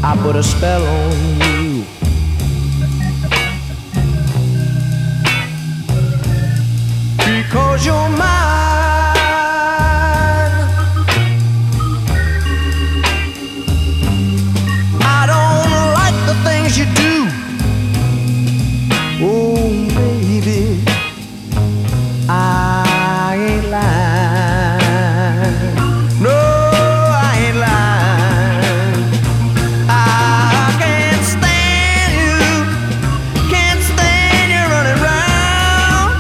I put a spell on you. Because you're mine. I don't like the things you do. Oh, baby, I ain't lying. No, I ain't lying. I can't stand you. Can't stand you running round.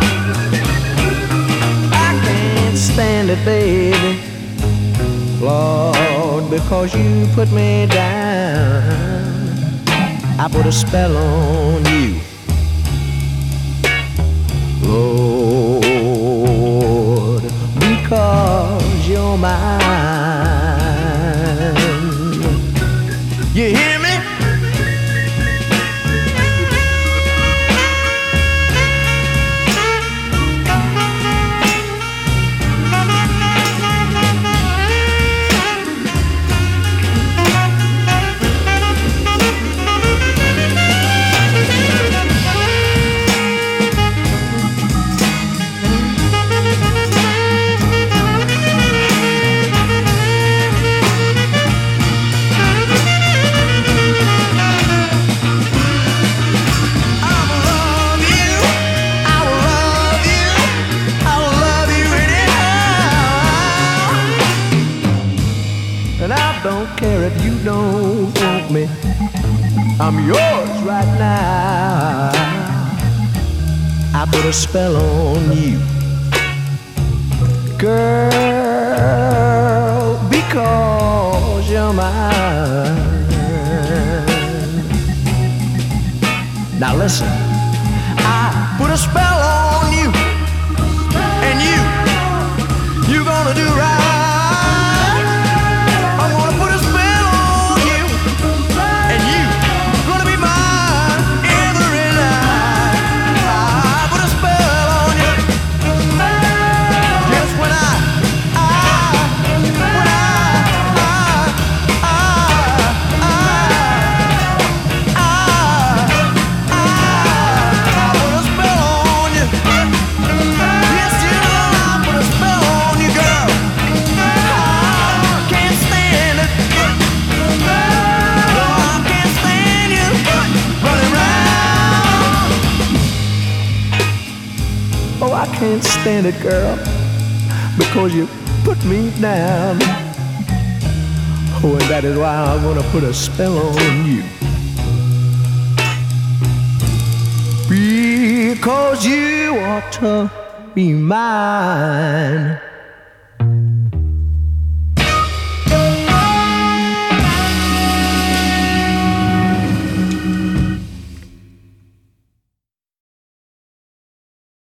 I can't stand it, baby. Lord, because you put me down. I put a spell on you. Lord, because you're mine. You hear me? And I don't care if you don't want me. I'm yours right now. I put a spell on you, girl, because you're mine. Now listen, I put a spell on you, and you gonna do right. Oh, I can't stand it, girl, because you put me down. Oh, and that is why I'm gonna put a spell on you. Because you ought to be mine.